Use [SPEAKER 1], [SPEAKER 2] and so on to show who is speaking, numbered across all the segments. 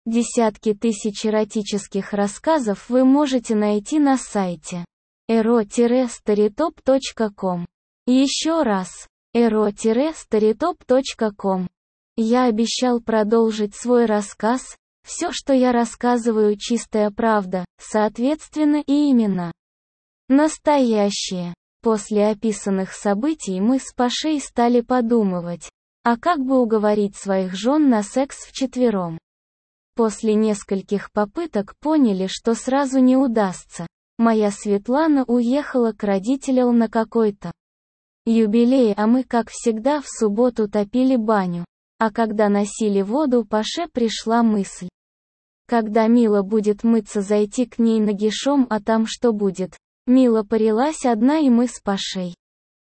[SPEAKER 1] Десятки тысяч эротических рассказов вы можете найти на сайте ero-storytop.com. Еще раз, ero-storytop.com. Я обещал продолжить свой рассказ. Все, что я рассказываю, чистая правда, соответственно и именно настоящее. После описанных событий мы с Пашей стали подумывать, а как бы уговорить своих жен на секс вчетвером. После нескольких попыток поняли, что сразу не удастся. Моя Светлана уехала к родителям на какой-то юбилей, а мы, как всегда, в субботу топили баню. А когда носили воду, Паше пришла мысль. Когда Мила будет мыться, зайти к ней нагишом, а там что будет? Мила парилась одна, и мы с Пашей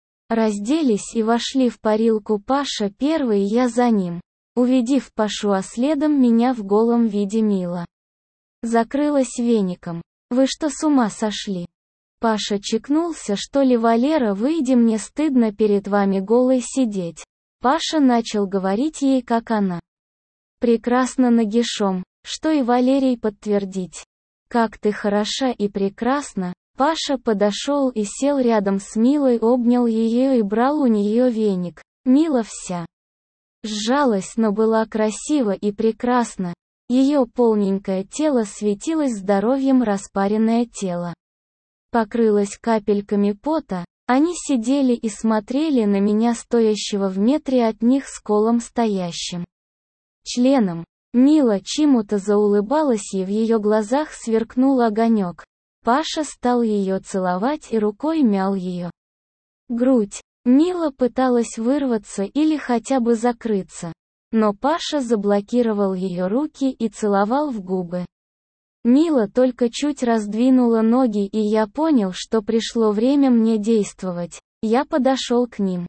[SPEAKER 1] разделись и вошли в парилку. Паша первый, я за ним. Увидев Пашу, а следом меня в голом виде Мила закрылась веником. «Вы что, с ума сошли? Паша чекнулся, что ли? Валера, выйди, мне стыдно перед вами голой сидеть». Паша начал говорить ей, как она прекрасна нагишом, что и Валерий подтвердить. «Как ты хороша и прекрасна». Паша подошел и сел рядом с Милой, обнял ее и брал у нее веник. Мила вся сжалась, но была красива и прекрасна. Ее полненькое тело светилось здоровьем, распаренное тело покрылось капельками пота. Они сидели и смотрели на меня, стоящего в метре от них с колом стоящим членом. Мила чему-то заулыбалась, и в ее глазах сверкнул огонек. Паша стал ее целовать и рукой мял ее грудь. Мила пыталась вырваться или хотя бы закрыться, но Паша заблокировал ее руки и целовал в губы. Мила только чуть раздвинула ноги, и я понял, что пришло время мне действовать. Я подошел к ним,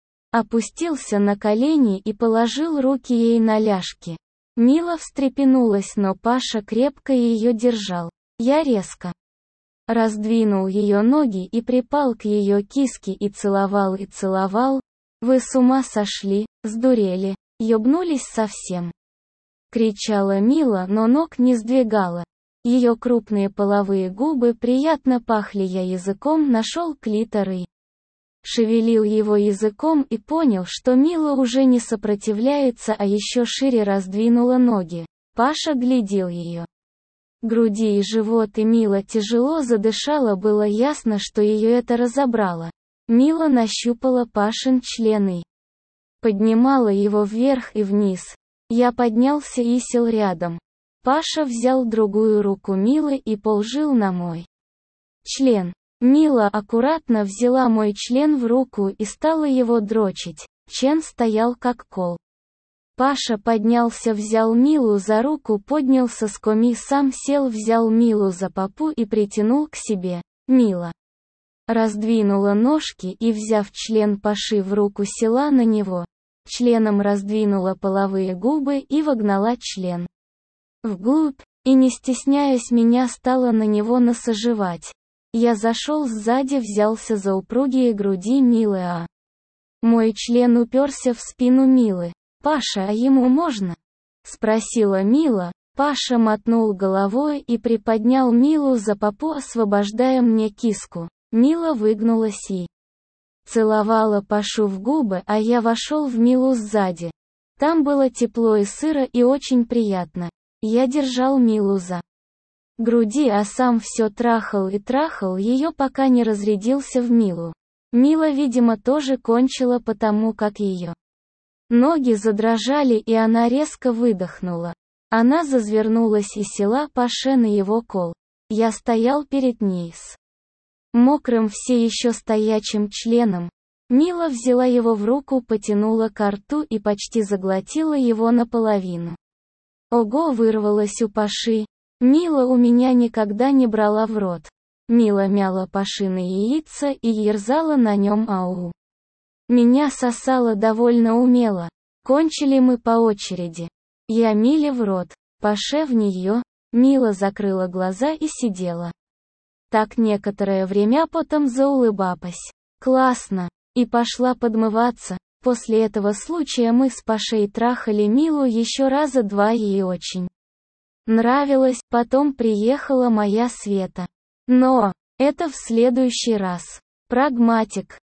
[SPEAKER 1] опустился на колени и положил руки ей на ляжки. Мила встрепенулась, но Паша крепко ее держал. Я резко раздвинул ее ноги и припал к ее киске и целовал и целовал. «Вы с ума сошли, сдурели, ёбнулись совсем?» кричала Мила, но ног не сдвигала. Ее крупные половые губы приятно пахли. Я языком нашел клитор и шевелил его языком и понял, что Мила уже не сопротивляется, а еще шире раздвинула ноги. Паша глядел ее груди и живот, и Мила тяжело задышала. Было ясно, что ее это разобрало. Мила нащупала Пашин член и поднимала его вверх и вниз. Я поднялся и сел рядом. Паша взял другую руку Милы и положил на мой член. Мила аккуратно взяла мой член в руку и стала его дрочить. Член стоял как кол. Паша поднялся, взял Милу за руку, поднялся с коми, сам сел, взял Милу за попу и притянул к себе. Мила раздвинула ножки и, взяв член Паши в руку, села на него. Членом раздвинула половые губы и вогнала член вглубь, и, не стесняясь меня, стала на него насаживать. Я зашел сзади, взялся за упругие груди Милы, а мой член уперся в спину Милы. «Паша, а ему можно?» — спросила Мила. Паша мотнул головой и приподнял Милу за попу, освобождая мне киску. Мила выгнулась и целовала Пашу в губы, а я вошел в Милу сзади. Там было тепло и сыро и очень приятно. Я держал Милу за груди, а сам все трахал и трахал ее, пока не разрядился в Милу. Мила, видимо, тоже кончила, потому как ее ноги задрожали, и она резко выдохнула. Она развернулась и села Паше на его кол. Я стоял перед ней с мокрым все еще стоячим членом. Мила взяла его в руку, потянула ко рту и почти заглотила его наполовину. Ого, вырвалось у Паши. Мила у меня никогда не брала в рот. Мила мяла Пашины яйца и ерзала на нем, ау. Меня сосала довольно умело. Кончили мы по очереди. Я Миле в рот, Паше в нее. Мила закрыла глаза и сидела так некоторое время, потом заулыбалась. Классно. И пошла подмываться. После этого случая мы с Пашей трахали Милу еще раза два, ей очень Нравилось, потом приехала моя Света. Но это в следующий раз. Прагматик.